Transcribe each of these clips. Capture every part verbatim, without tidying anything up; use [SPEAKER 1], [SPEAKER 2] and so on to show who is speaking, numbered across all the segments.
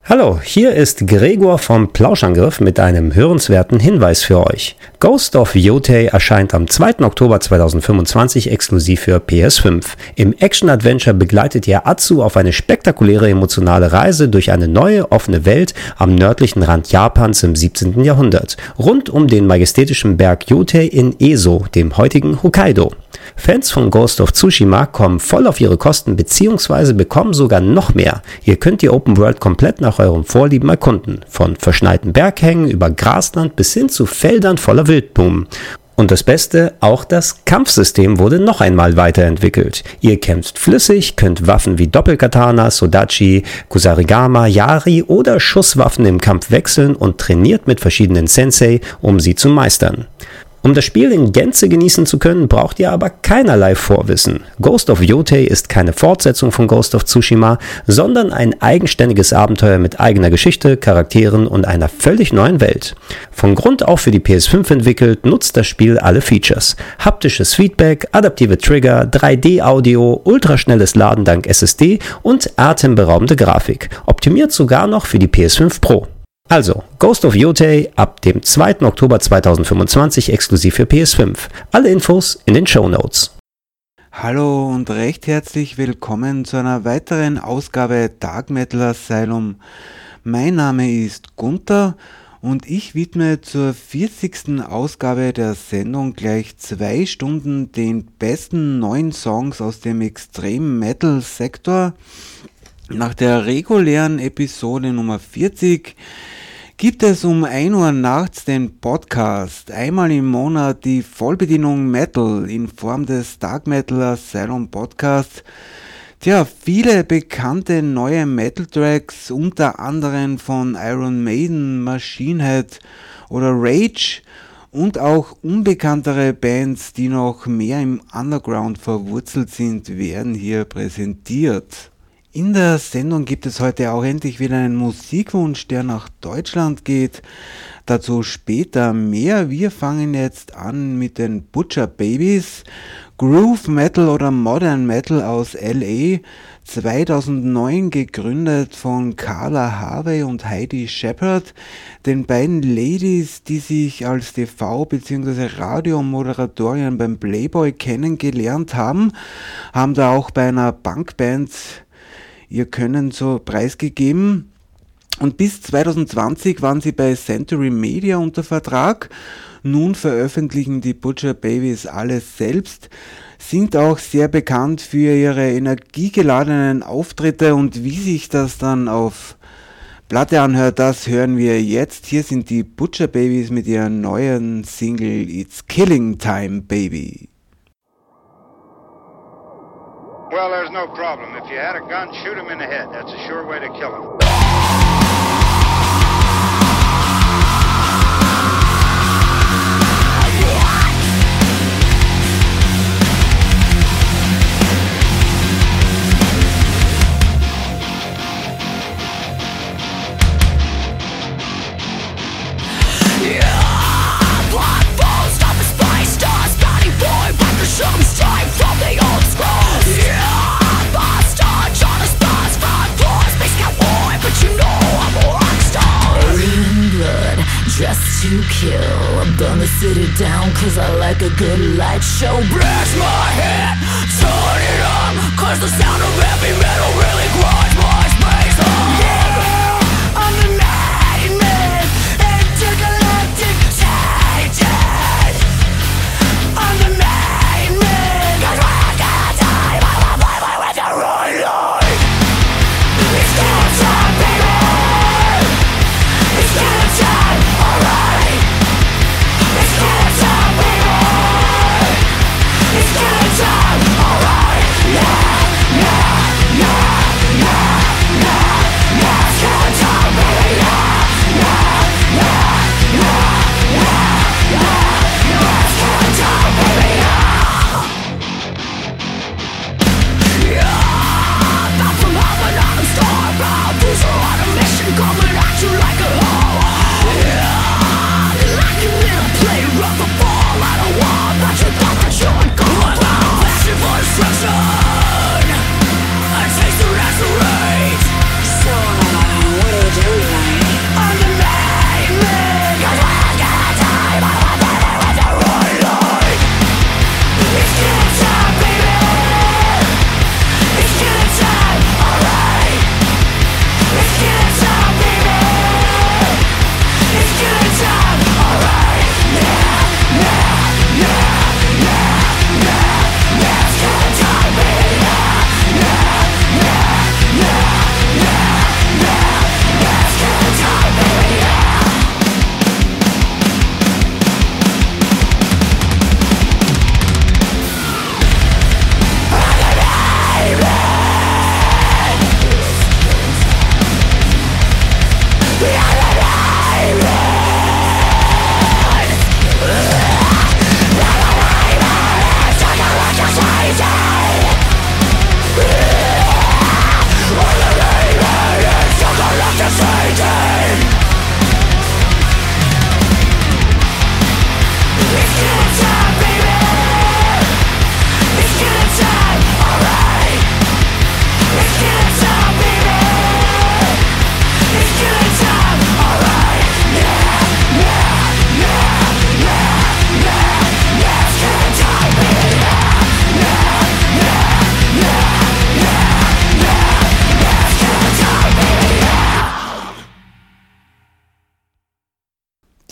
[SPEAKER 1] Hallo, hier ist Gregor vom Plauschangriff mit einem hörenswerten Hinweis für euch. Ghost of Yotei erscheint am zweiten Oktober zweitausendfünfundzwanzig exklusiv für P S fünf. Im Action-Adventure begleitet ihr Atsu auf eine spektakuläre emotionale Reise durch eine neue, offene Welt am nördlichen Rand Japans im siebzehnten Jahrhundert, rund um den majestätischen Berg Yotei in Eso, dem heutigen Hokkaido. Fans von Ghost of Tsushima kommen voll auf ihre Kosten bzw. bekommen sogar noch mehr. Ihr könnt die Open World komplett nach eurem Vorlieben erkunden, von verschneiten Berghängen über Grasland bis hin zu Feldern voller Wildblumen. Und das Beste, auch das Kampfsystem wurde noch einmal weiterentwickelt. Ihr kämpft flüssig, könnt Waffen wie Doppelkatana, Sodachi, Kusarigama, Yari oder Schusswaffen im Kampf wechseln und trainiert mit verschiedenen Sensei, um sie zu meistern. Um das Spiel in Gänze genießen zu können, braucht ihr aber keinerlei Vorwissen. Ghost of Yotei ist keine Fortsetzung von Ghost of Tsushima, sondern ein eigenständiges Abenteuer mit eigener Geschichte, Charakteren und einer völlig neuen Welt. Von Grund auf für die P S fünf entwickelt, nutzt das Spiel alle Features. Haptisches Feedback, adaptive Trigger, drei D Audio, ultraschnelles Laden dank S S D und atemberaubende Grafik. Optimiert sogar noch für die P S fünf Pro. Also, Ghost of Yotei ab dem zweiten Oktober zweitausendfünfundzwanzig exklusiv für P S fünf. Alle Infos in den Shownotes.
[SPEAKER 2] Hallo und recht herzlich willkommen zu einer weiteren Ausgabe Dark Metal Asylum. Mein Name ist Gunther und ich widme zur vierzigsten Ausgabe der Sendung gleich zwei Stunden den besten neuen Songs aus dem Extreme Metal Sektor. Nach der regulären Episode Nummer vierzig gibt es um ein Uhr nachts den Podcast, einmal im Monat die Vollbedienung Metal in Form des Dark Metal Asylum Podcasts. Tja, viele bekannte neue Metal-Tracks, unter anderem von Iron Maiden, Machine Head oder Rage und auch unbekanntere Bands, die noch mehr im Underground verwurzelt sind, werden hier präsentiert. In der Sendung gibt es heute auch endlich wieder einen Musikwunsch, der nach Deutschland geht. Dazu später mehr. Wir fangen jetzt an mit den Butcher Babies. Groove Metal oder Modern Metal aus L A. zweitausendneun gegründet von Carla Harvey und Heidi Shepard, den beiden Ladies, die sich als T V- bzw. Radiomoderatorinnen beim Playboy kennengelernt haben, haben da auch bei einer Punkband ihr Können so preisgegeben und bis zweitausendzwanzig waren sie bei Century Media unter Vertrag. Nun veröffentlichen die Butcher Babies alles selbst, sind auch sehr bekannt für ihre energiegeladenen Auftritte und wie sich das dann auf Platte anhört, das hören wir jetzt. Hier sind die Butcher Babies mit ihrer neuen Single It's Killing Time, Baby.
[SPEAKER 3] Well, there's no problem. If you had a gun, shoot him in the head. That's a sure way to kill him.
[SPEAKER 4] Just to kill, I'm gonna sit it down cause I like a good light show. Blast my head, turn it on, cause the sound of heavy metal really grinds my space on. Yeah, I'm the nightmare, intergalactic titan. I'm the nightmare, cause when I get time I will play my with the right line. It's still time, baby. It's still time. Alright, it's still time, baby. It's still time, alright, yeah, yeah, yeah, yeah.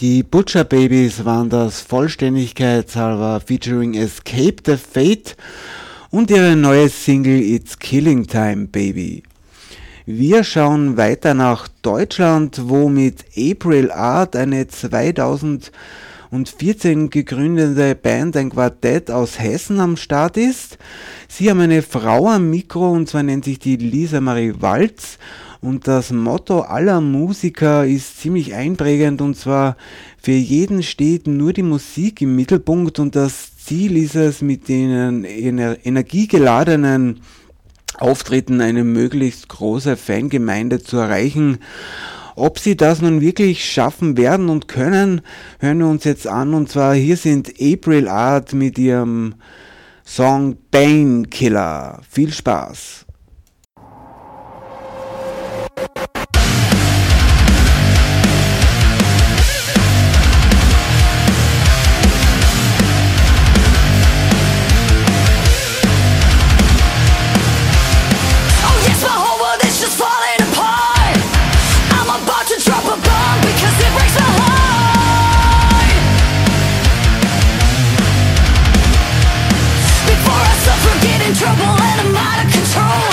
[SPEAKER 2] Die Butcher Babies waren das vollständigkeitshalber featuring Escape the Fate und ihre neue Single It's Killing Time Baby. Wir schauen weiter nach Deutschland, wo mit April Art eine zweitausendvierzehn gegründete Band, ein Quartett aus Hessen am Start ist. Sie haben eine Frau am Mikro und zwar nennt sich die Lisa Marie Walz. Und das Motto aller Musiker ist ziemlich einprägend und zwar: für jeden steht nur die Musik im Mittelpunkt, und das Ziel ist es, mit den ener- energiegeladenen Auftritten eine möglichst große Fangemeinde zu erreichen. Ob sie das nun wirklich schaffen werden und können, hören wir uns jetzt an, und zwar hier sind April Art mit ihrem Song Painkiller. Viel Spaß!
[SPEAKER 4] Trouble and I'm out of control.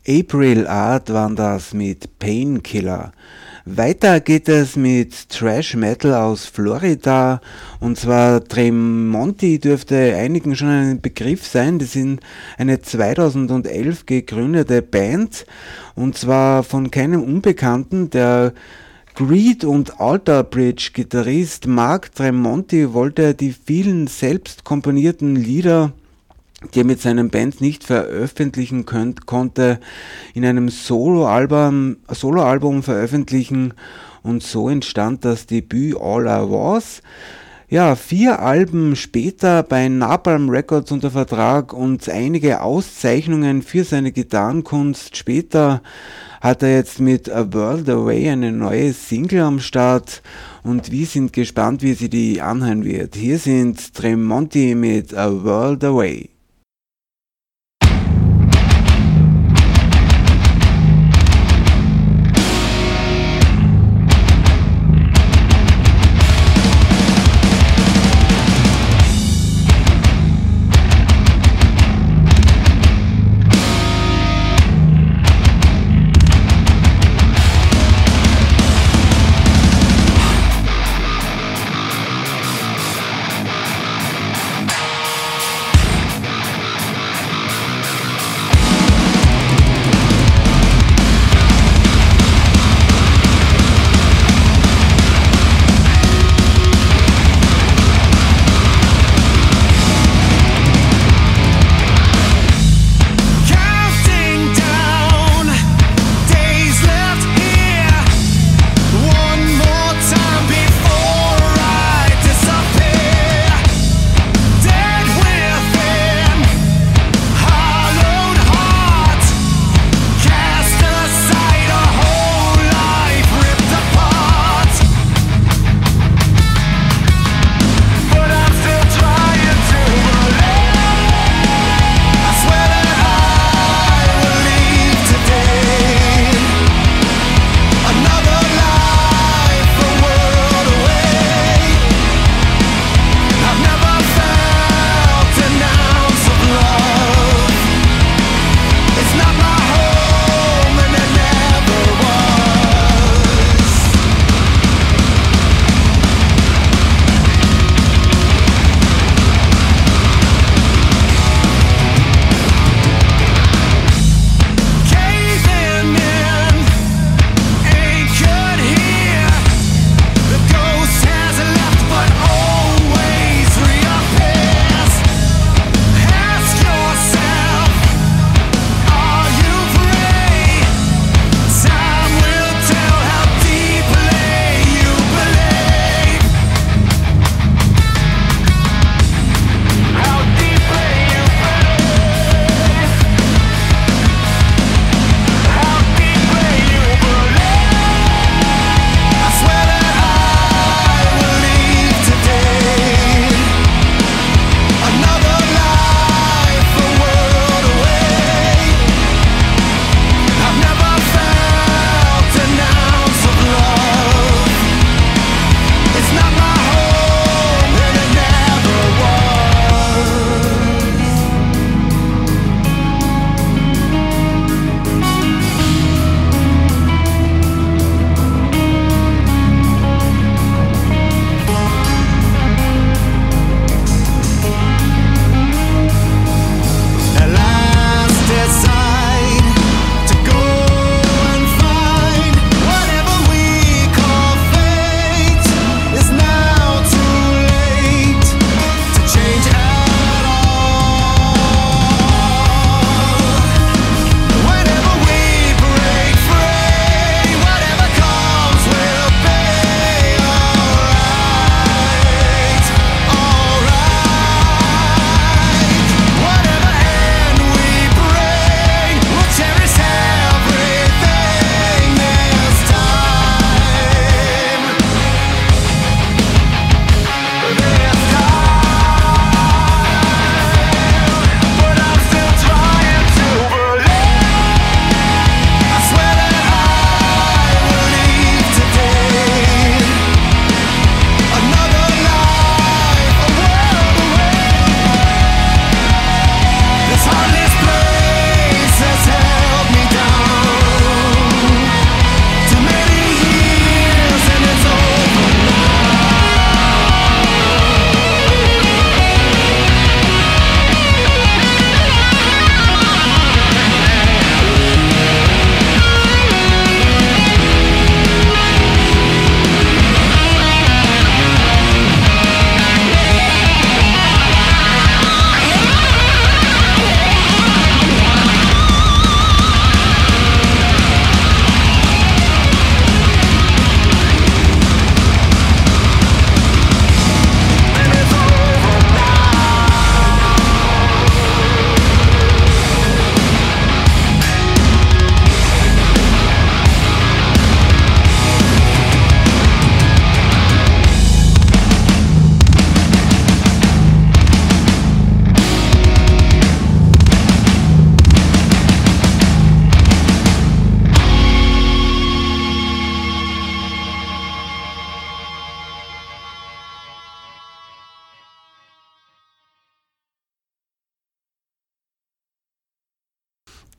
[SPEAKER 2] April Art waren das mit Painkiller. Weiter geht es mit Thrash Metal aus Florida, und zwar Tremonti dürfte einigen schon ein Begriff sein. Das sind eine zweitausendelf gegründete Band, und zwar von keinem Unbekannten. Der Greed und Alter Bridge Gitarrist Mark Tremonti wollte die vielen selbst komponierten Lieder, die er mit seinen Bands nicht veröffentlichen könnt, konnte, in einem Soloalbum, Soloalbum veröffentlichen, und so entstand das Debüt All I Was. Ja, vier Alben später bei Napalm Records unter Vertrag und einige Auszeichnungen für seine Gitarrenkunst. Später hat er jetzt mit A World Away eine neue Single am Start, und wir sind gespannt, wie sie die anhören wird. Hier sind Tremonti mit A World Away.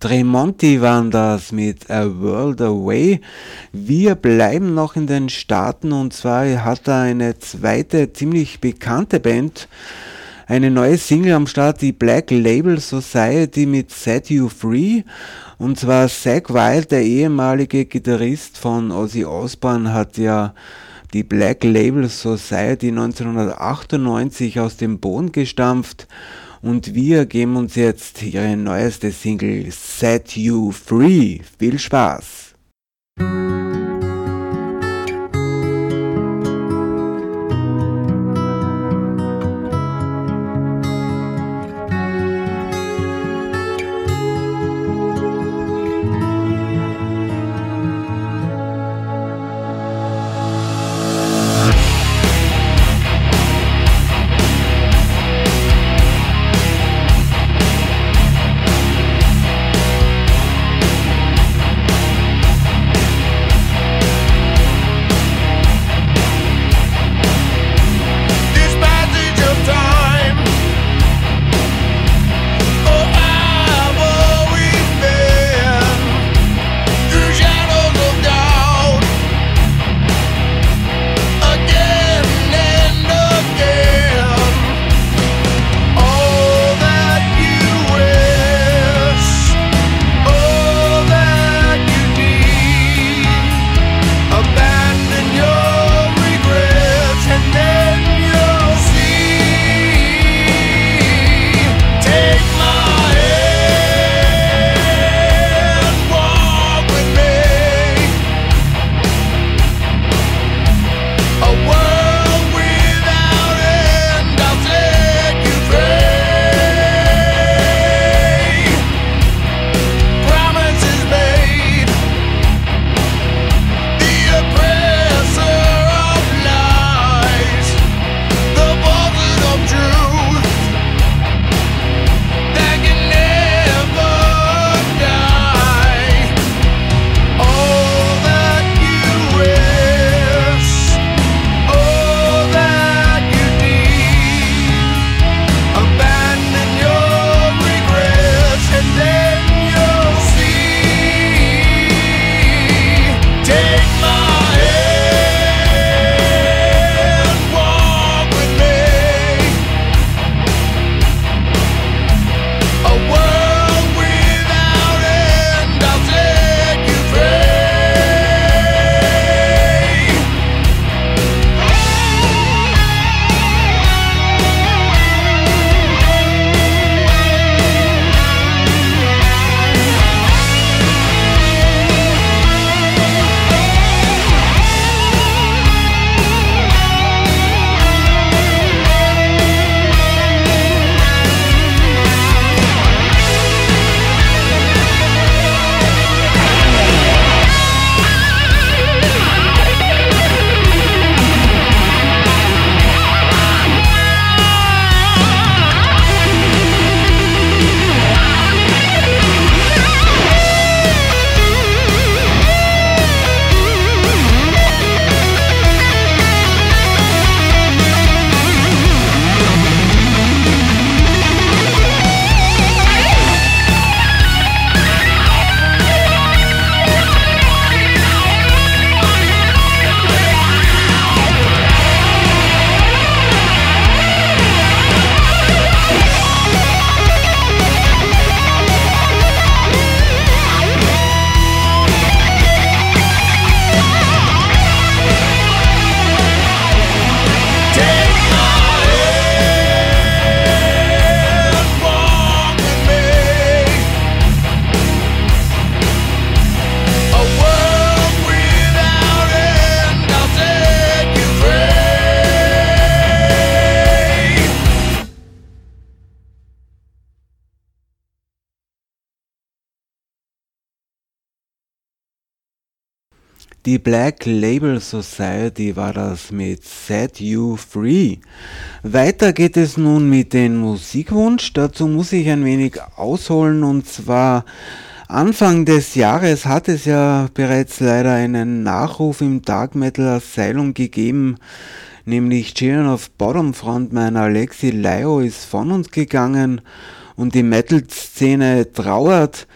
[SPEAKER 2] Tremonti waren das mit A World Away. Wir bleiben noch in den Staaten und zwar hat da eine zweite ziemlich bekannte Band eine neue Single am Start, die Black Label Society mit Set You Free. Und zwar Zakk Wylde, der ehemalige Gitarrist von Ozzy Osbourne, hat ja die Black Label Society neunzehnhundertachtundneunzig aus dem Boden gestampft. Und wir geben uns jetzt ihre neueste Single Set You Free. Viel Spaß! Die Black Label Society war das mit Set You Free. Weiter geht es nun mit dem Musikwunsch. Dazu muss ich ein wenig ausholen, und zwar Anfang des Jahres hat es ja bereits leider einen Nachruf im Dark Metal Asylum gegeben, nämlich Children of Bottom Frontman Alexi Laiho ist von uns gegangen und die Metal-Szene trauert.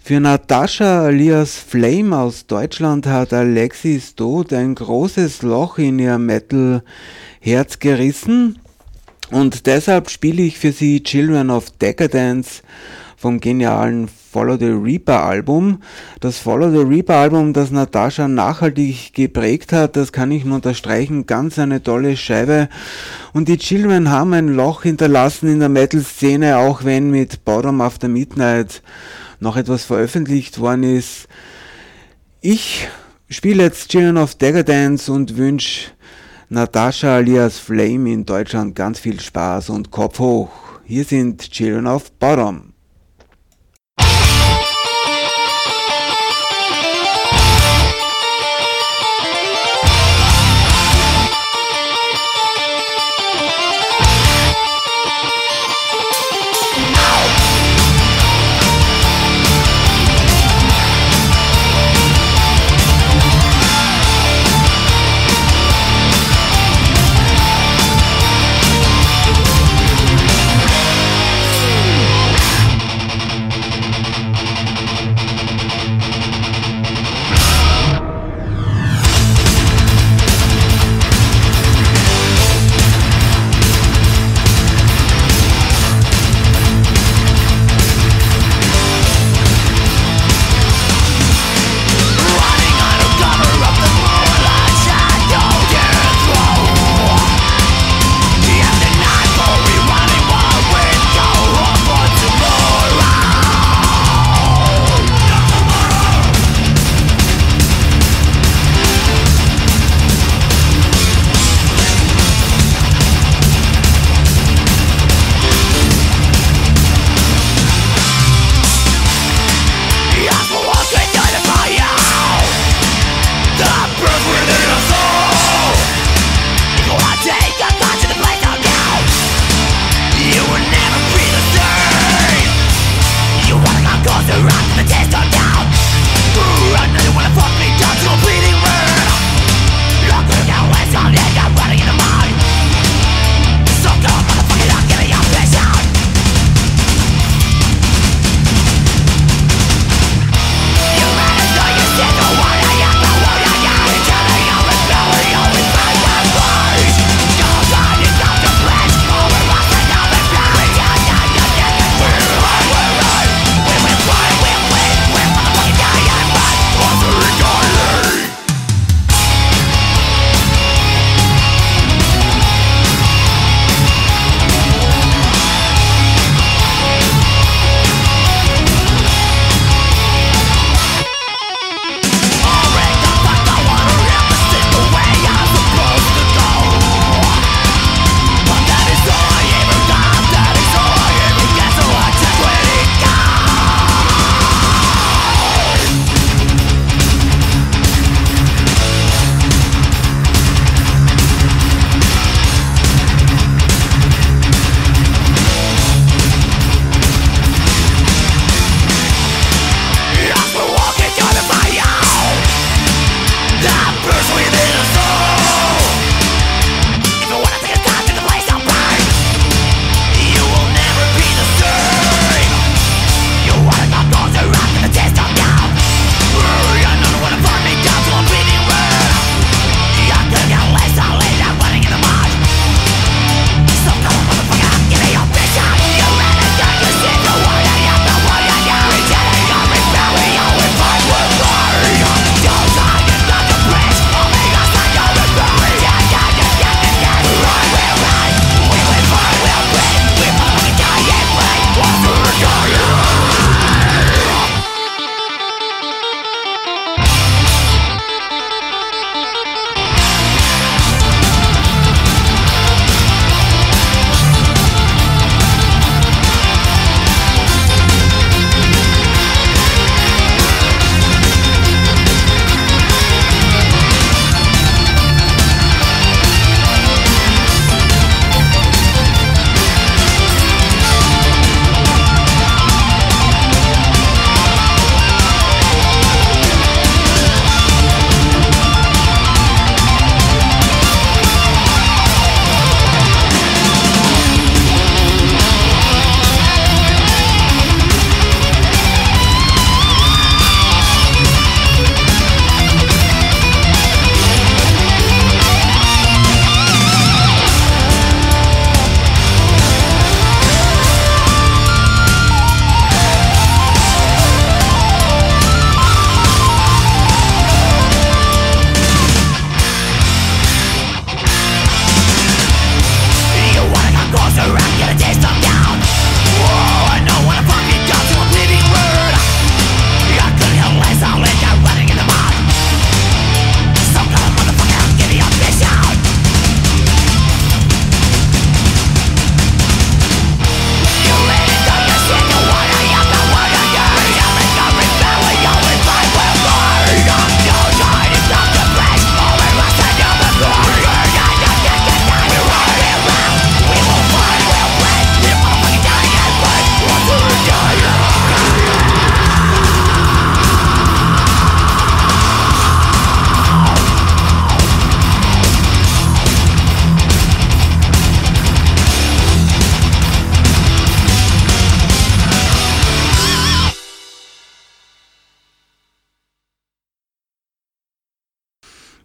[SPEAKER 2] Für Natascha alias Flame aus Deutschland hat Alexis Tod ein großes Loch in ihr Metal-Herz gerissen und deshalb spiele ich für sie Children of Decadence vom genialen Follow the Reaper Album. Das Follow the Reaper Album, das Natascha nachhaltig geprägt hat, das kann ich nur unterstreichen, ganz eine tolle Scheibe. Und die Children haben ein Loch hinterlassen in der Metal-Szene, auch wenn mit Bottom After Midnight noch etwas veröffentlicht worden ist. Ich spiele jetzt Children of Decadence und wünsche Natascha alias Flame in Deutschland ganz viel Spaß und Kopf hoch. Hier sind Children of Bottom.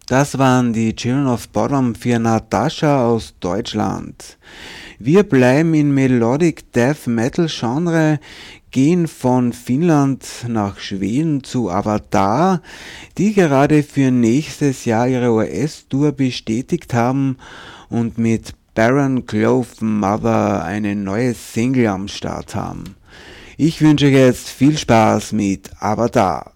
[SPEAKER 2] Das waren die Children of Bodom für Natascha aus Deutschland. Wir bleiben in Melodic Death Metal Genre, gehen von Finnland nach Schweden zu Avatar, die gerade für nächstes Jahr ihre U S-Tour bestätigt haben und mit Barren Clove Mother eine neue Single am Start haben. Ich wünsche euch jetzt viel Spaß mit Avatar.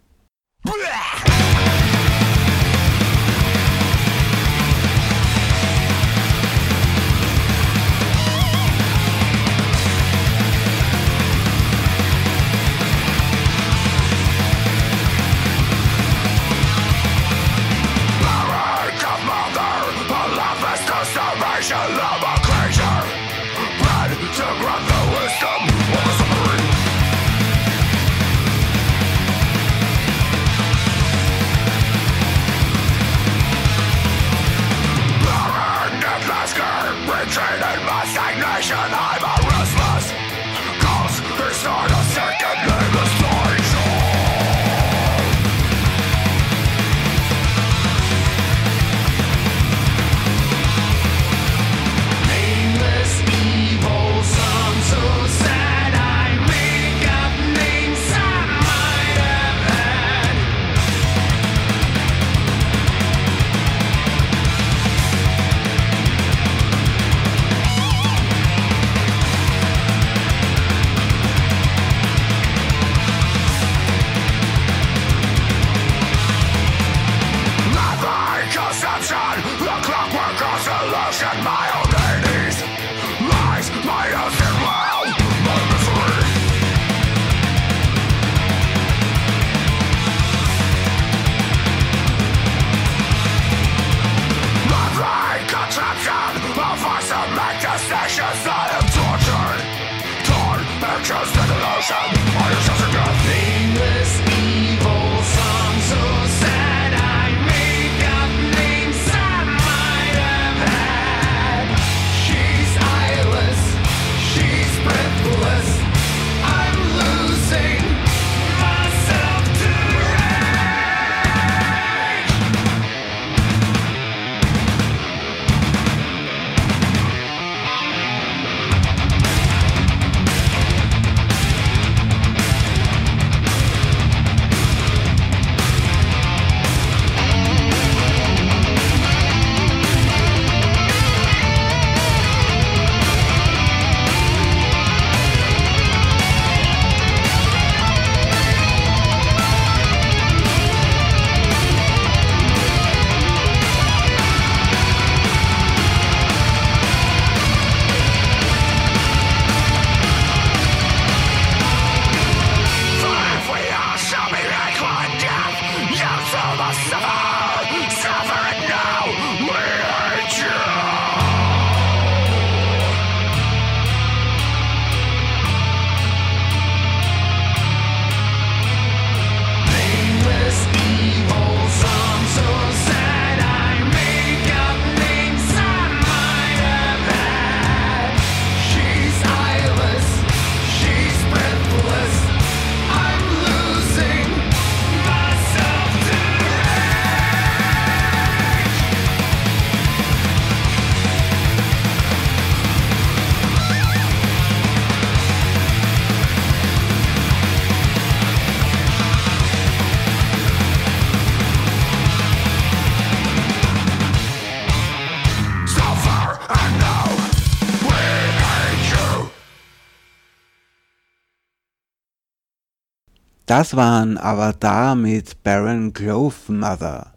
[SPEAKER 2] Das waren Avatar mit Barren Clove Mother.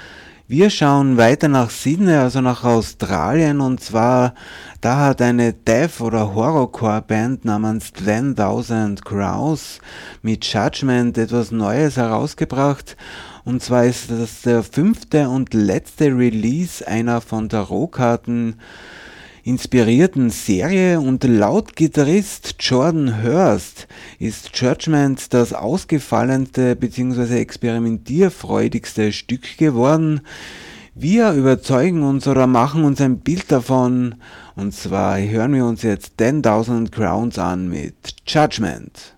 [SPEAKER 2] Wir schauen weiter nach Sydney, also nach Australien, und zwar, da hat eine Death- oder Horrorcore-Band namens ten thousand Crows mit Judgment etwas Neues herausgebracht, und zwar ist das der fünfte und letzte Release einer von Tarotkarten inspirierten Serie, und laut Gitarrist Jordan Hurst ist Judgment das ausgefallenste bzw. experimentierfreudigste Stück geworden. Wir überzeugen uns oder machen uns ein Bild davon, und zwar hören wir uns jetzt ten thousand Crowns an mit Judgment.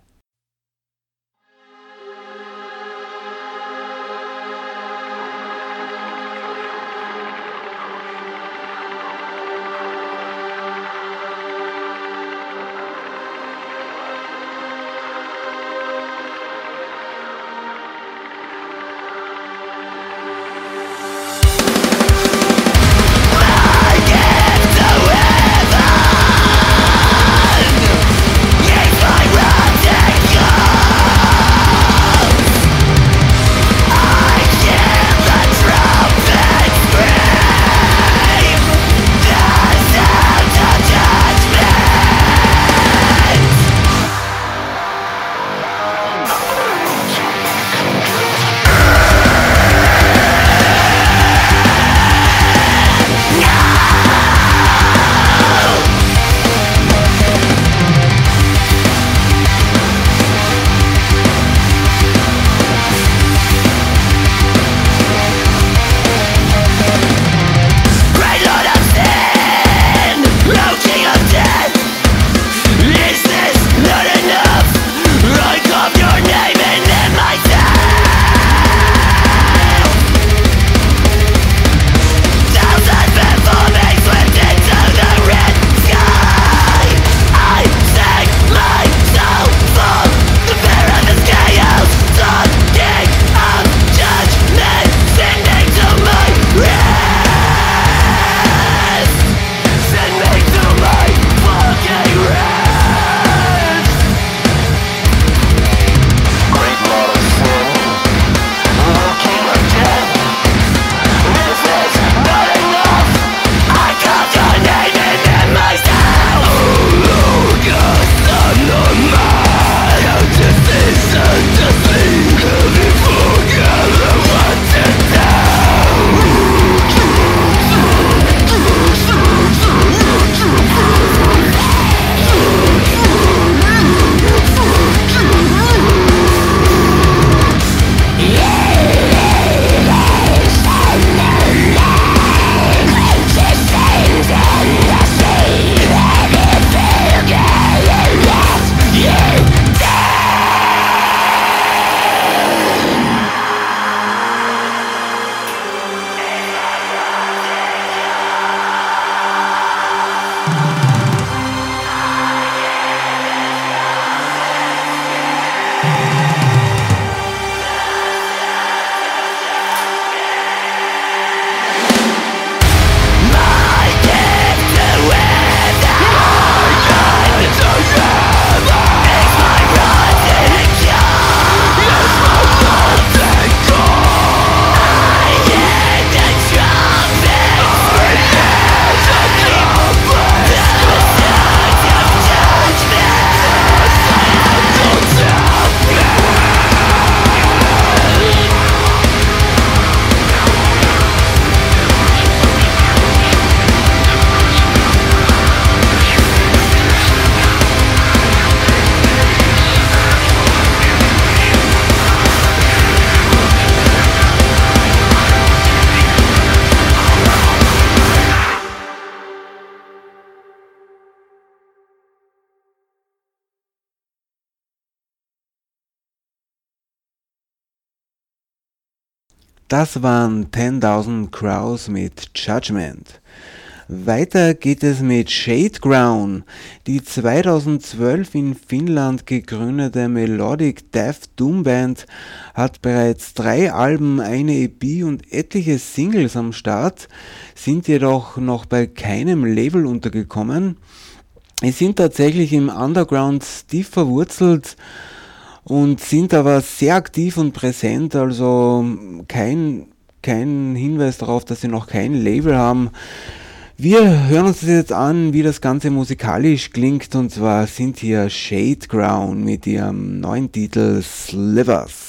[SPEAKER 2] Das waren tausend Crows mit Judgment. Weiter geht es mit Shadeground. Die zweitausendzwölf in Finnland gegründete Melodic Death Doom Band hat bereits drei Alben, eine E P und etliche Singles am Start, sind jedoch noch bei keinem Label untergekommen. Sie sind tatsächlich im Underground tief verwurzelt und sind aber sehr aktiv und präsent, also kein, kein Hinweis darauf, dass sie noch kein Label haben. Wir hören uns das jetzt an, wie das Ganze musikalisch klingt, und zwar sind hier Shadeground mit ihrem neuen Titel Slivers.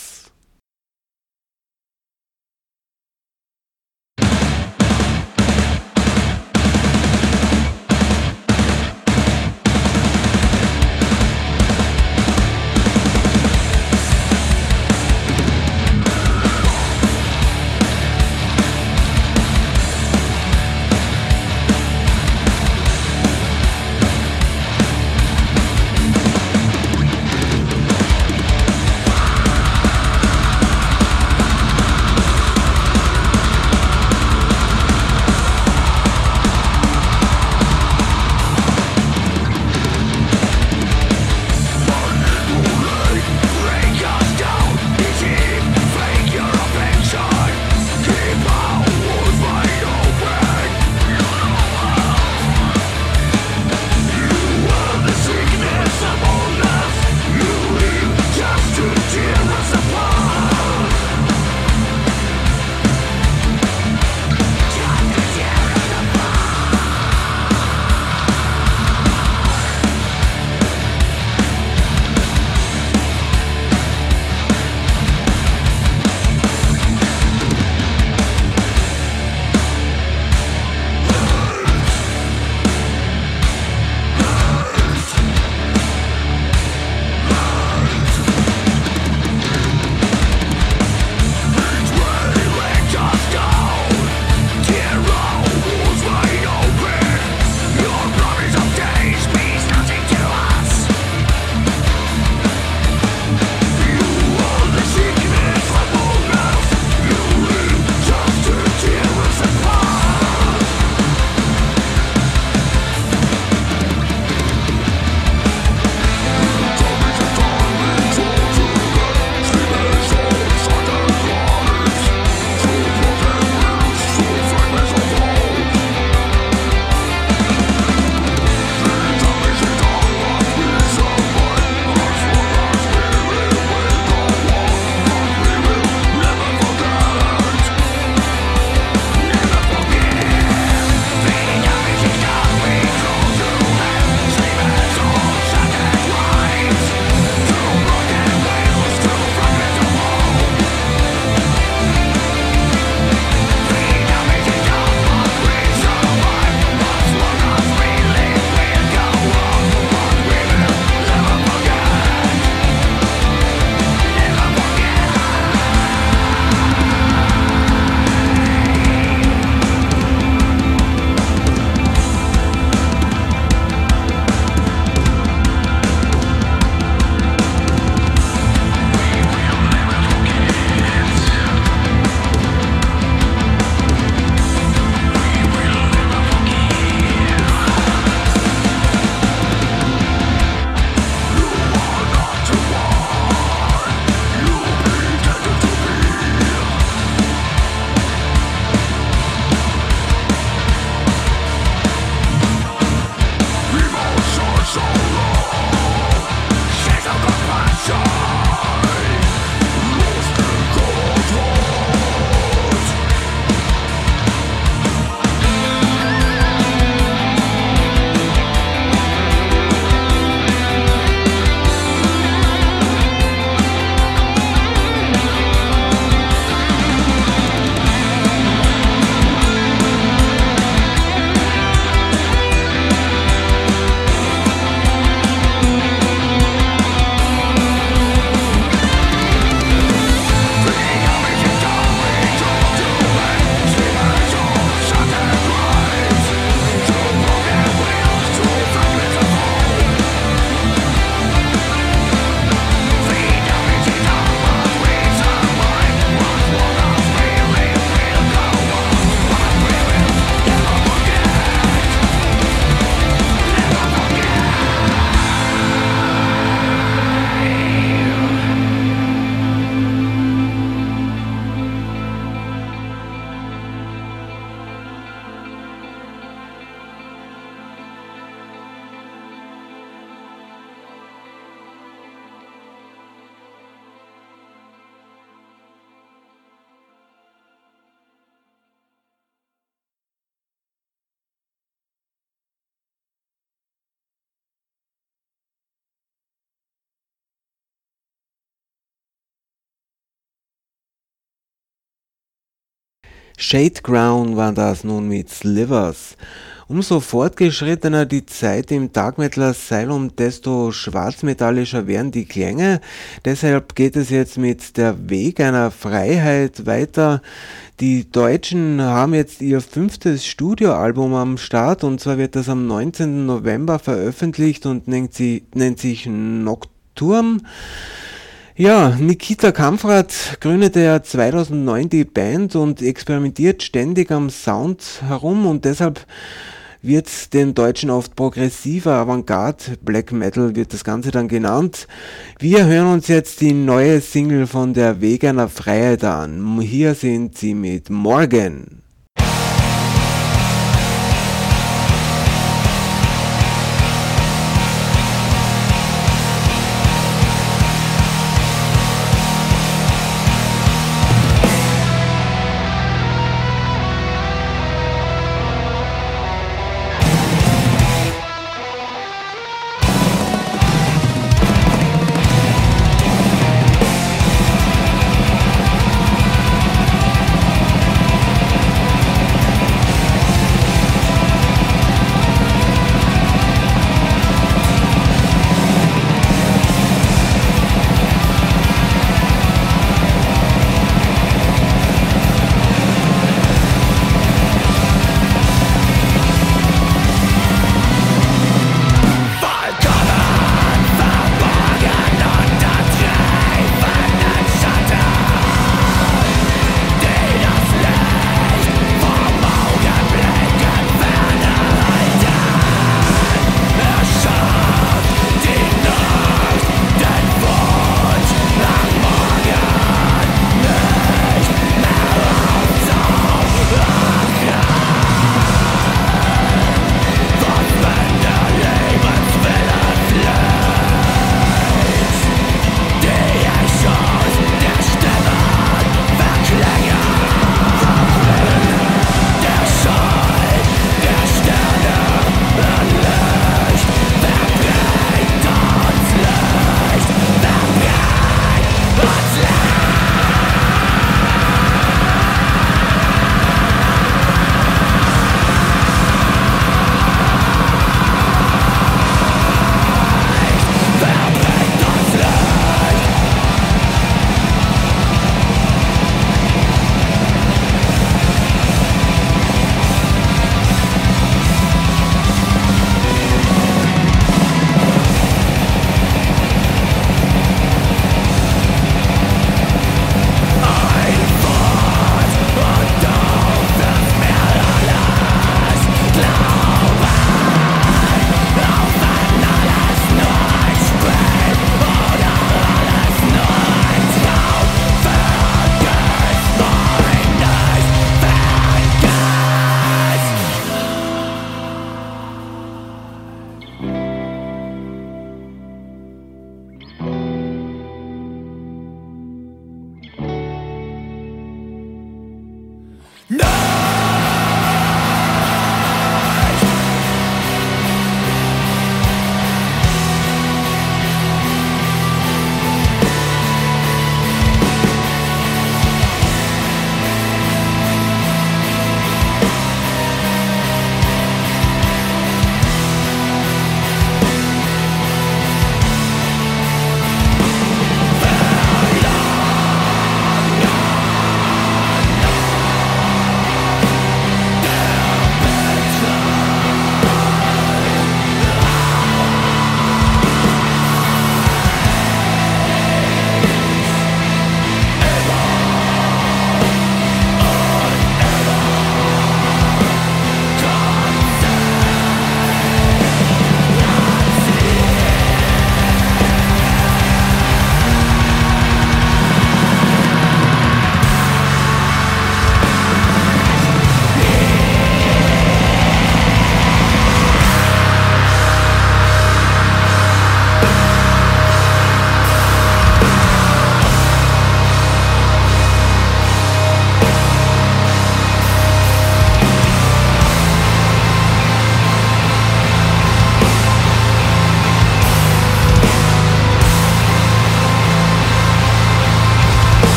[SPEAKER 2] Shadeground war das nun mit Slivers. Umso fortgeschrittener die Zeit im Dark Metal Asylum, desto schwarzmetallischer werden die Klänge. Deshalb geht es jetzt mit der Weg einer Freiheit weiter. Die Deutschen haben jetzt ihr fünftes Studioalbum am Start, und zwar wird das am neunzehnten November veröffentlicht und nennt, sie, nennt sich Nocturne. Ja, Nikita Kampfrat gründete ja zweitausendneun die Band und experimentiert ständig am Sound herum, und deshalb wird den Deutschen oft progressiver Avantgarde Black Metal wird das Ganze dann genannt. Wir hören uns jetzt die neue Single von der Weg einer Freiheit an. Hier sind sie mit Morgan.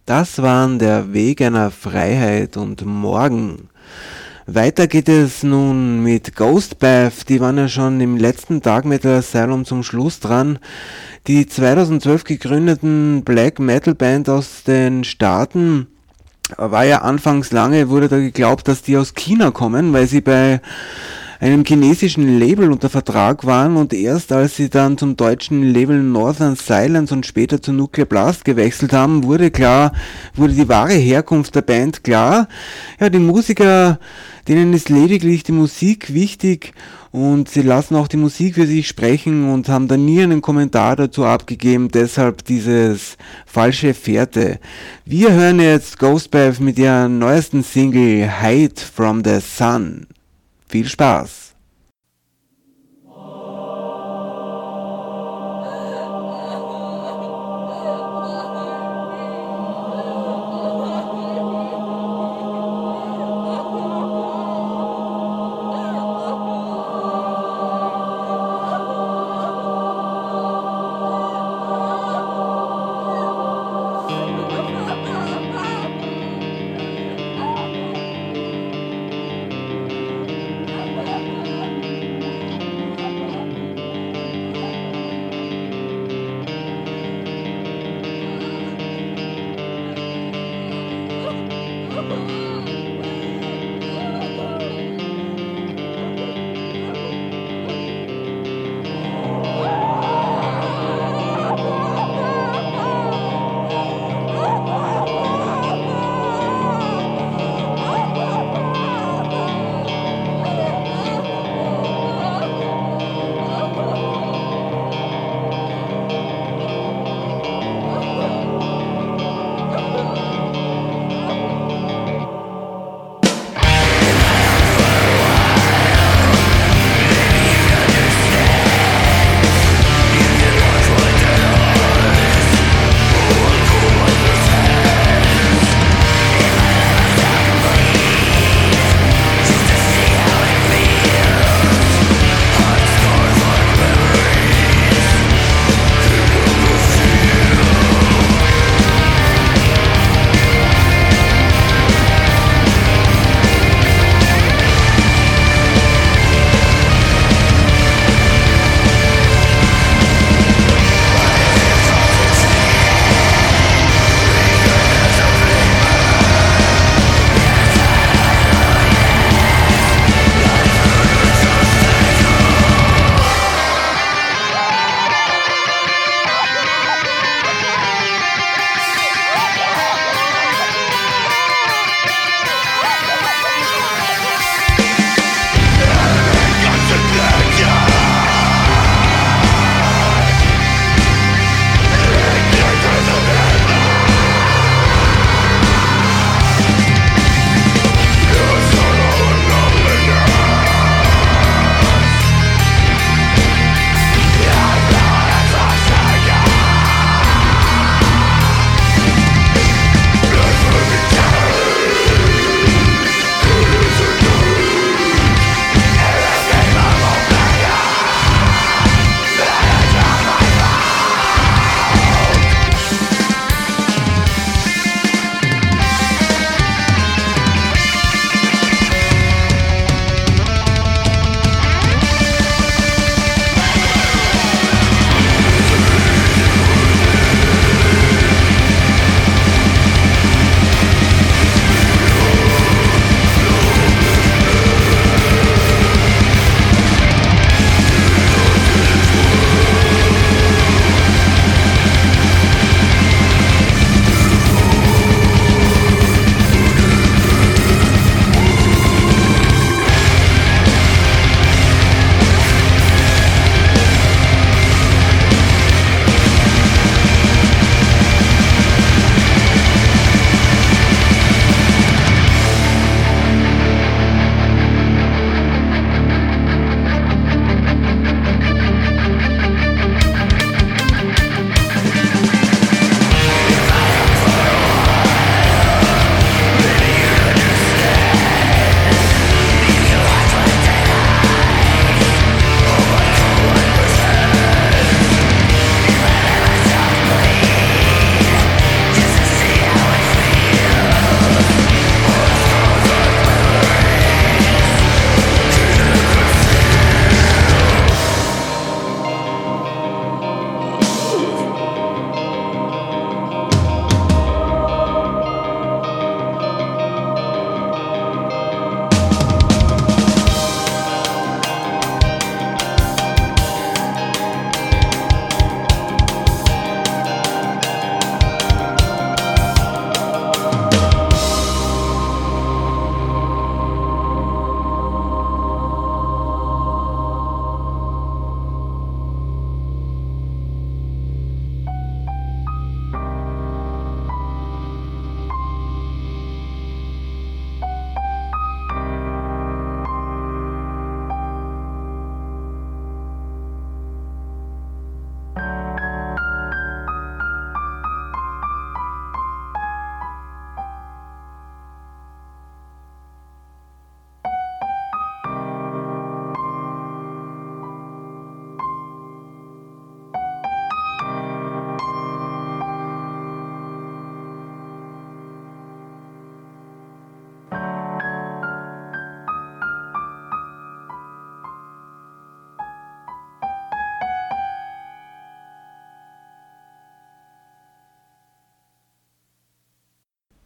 [SPEAKER 2] Das waren der Weg einer Freiheit und Morgen. Weiter geht es nun mit Ghostbath, die waren ja schon im letzten Dark Metal Asylum zum Schluss dran. Die zweitausendzwölf gegründeten Black Metal Band aus den Staaten, war ja anfangs lange, wurde da geglaubt, dass die aus China kommen, weil sie bei einem chinesischen Label unter Vertrag waren, und erst als sie dann zum deutschen Label Northern Silence und später zu Nuclear Blast gewechselt haben, wurde klar, wurde die wahre Herkunft der Band klar. Ja, die Musiker, denen ist lediglich die Musik wichtig und sie lassen auch die Musik für sich sprechen und haben da nie einen Kommentar dazu abgegeben, deshalb dieses falsche Fährte. Wir hören jetzt Ghostbath mit ihrer neuesten Single Hide from the Sun. Viel Spaß!
[SPEAKER 5] Bye.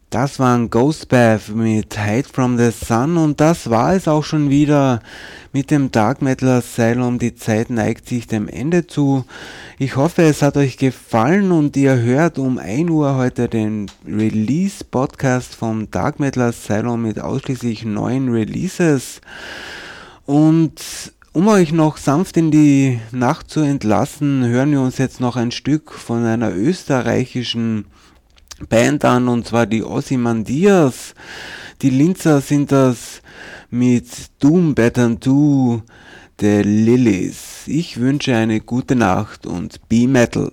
[SPEAKER 2] Das waren Ghostbath mit Hide from the Sun und das war es auch schon wieder mit dem Dark Metal Asylum. Die Zeit neigt sich dem Ende zu. Ich hoffe, es hat euch gefallen und ihr hört um ein Uhr heute den Release-Podcast vom Dark Metal Asylum mit ausschließlich neuen Releases. Und um euch noch sanft in die Nacht zu entlassen, hören wir uns jetzt noch ein Stück von einer österreichischen Band an, und zwar die Ozymandias. Die Linzer sind das mit Doom Better Do the Lilies. Ich wünsche eine gute Nacht und Be Metal.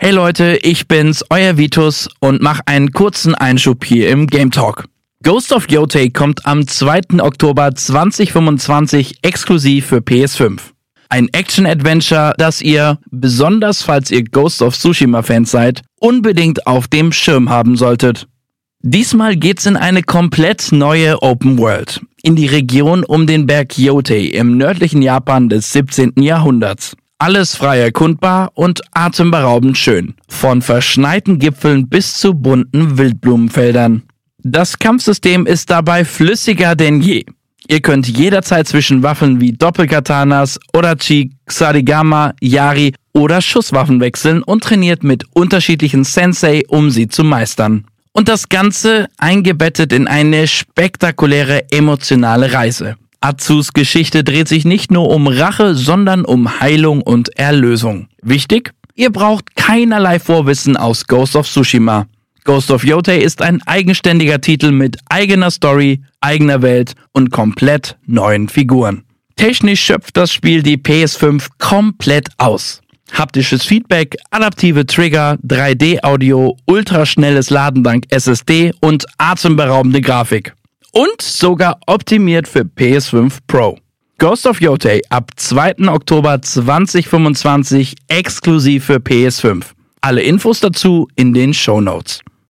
[SPEAKER 5] Hey Leute, ich bin's, euer Vitus und mach einen kurzen Einschub hier im Game Talk. Ghost of Yotei kommt am zweiten Oktober zweitausendfünfundzwanzig exklusiv für P S fünf. Ein Action-Adventure, das ihr, besonders falls ihr Ghost of Tsushima-Fans seid, unbedingt auf dem Schirm haben solltet. Diesmal geht's in eine komplett neue Open World, in die Region um den Berg Yotei im nördlichen Japan des siebzehnten Jahrhunderts. Alles frei erkundbar und atemberaubend schön, von verschneiten Gipfeln bis zu bunten Wildblumenfeldern. Das Kampfsystem ist dabei flüssiger denn je. Ihr könnt jederzeit zwischen Waffen wie Doppelkatanas, Odachi, Ksarigama, Yari oder Schusswaffen wechseln und trainiert mit unterschiedlichen Sensei, um sie zu meistern. Und das Ganze eingebettet in eine spektakuläre emotionale Reise. Atsus Geschichte dreht sich nicht nur um Rache, sondern um Heilung und Erlösung. Wichtig? Ihr braucht keinerlei Vorwissen aus Ghost of Tsushima. Ghost of Yotei ist ein eigenständiger Titel mit eigener Story, eigener Welt und komplett neuen Figuren. Technisch schöpft das Spiel die P S fünf komplett aus. Haptisches Feedback, adaptive Trigger, drei D Audio, ultraschnelles Laden dank S S D und atemberaubende Grafik. Und sogar optimiert für P S fünf Pro. Ghost of Yotei ab zweiten Oktober zweitausendfünfundzwanzig exklusiv für P S fünf. Alle Infos dazu in den Shownotes.